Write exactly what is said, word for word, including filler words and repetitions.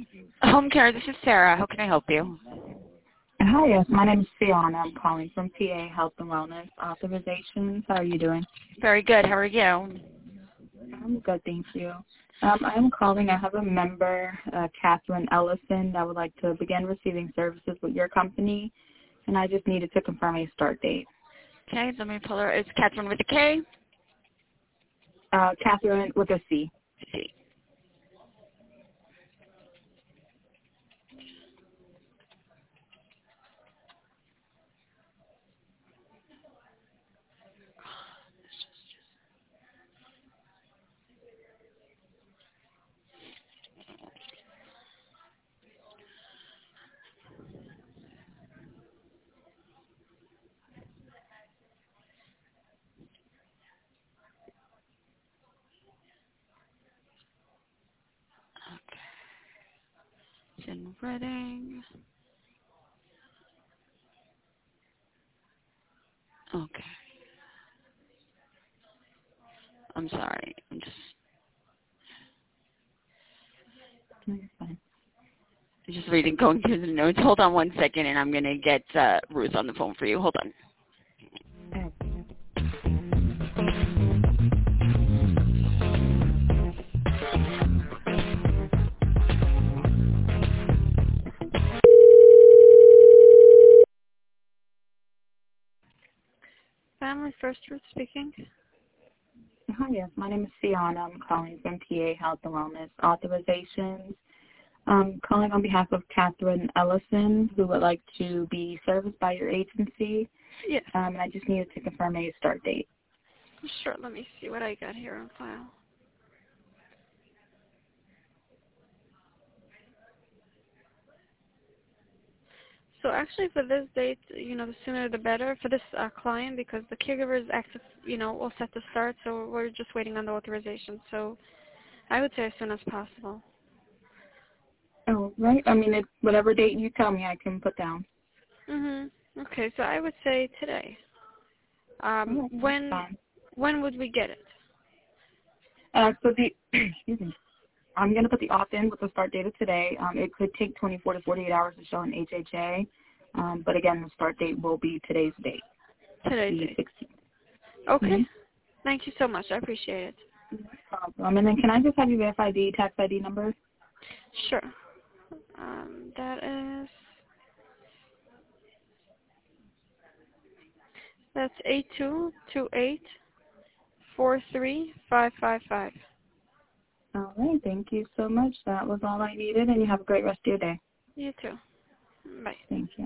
Home care, this is Sarah. How can I help you? Hi, yes. My name is Fiona. I'm calling from P A Health and Wellness Authorizations. How are you doing? Very good. How are you? I'm good, thank you. Um, I'm calling. I have a member, uh, Catherine Ellison, that would like to begin receiving services with your company, and I just needed to confirm a start date. Okay, let me pull her. It's Catherine with a K? Uh, Catherine with a C. C. It's in Reading. Okay. I'm sorry. I'm just No, you're fine. just reading, going through the notes. Hold on one second, and I'm going to get uh, Ruth on the phone for you. Hold on. Okay. Family First Root speaking. Hi, yes. My name is Fiona. I'm calling from P A Health and Wellness Authorizations. I'm calling on behalf of Catherine Ellison, who would like to be serviced by your agency. Yes. Um, and I just needed to confirm a start date. Sure, let me see what I got here on file. So actually for this date, you know, the sooner the better for this uh, client because the caregiver is active, you know, all set to start, so we're just waiting on the authorization. So I would say as soon as possible. Oh, right. I mean, it, whatever date you tell me, I can put down. Mhm. Okay, so I would say today. Um, Oh, that's when fine. when would we get it? Uh, so the, excuse me, I'm going to put the opt-in with the start date of today. Um, it could take twenty-four to forty-eight hours to show an H H A, um, but again, the start date will be today's date, Today's the date. sixteenth. Okay. Mm-hmm. Thank you so much. I appreciate it. No problem. And then can I just have you verify the tax I D number? Sure. Um, that is that's eight two two eight four three five five five. All right. Thank you so much. That was all I needed, and you have a great rest of your day. You too. Bye. Thank you.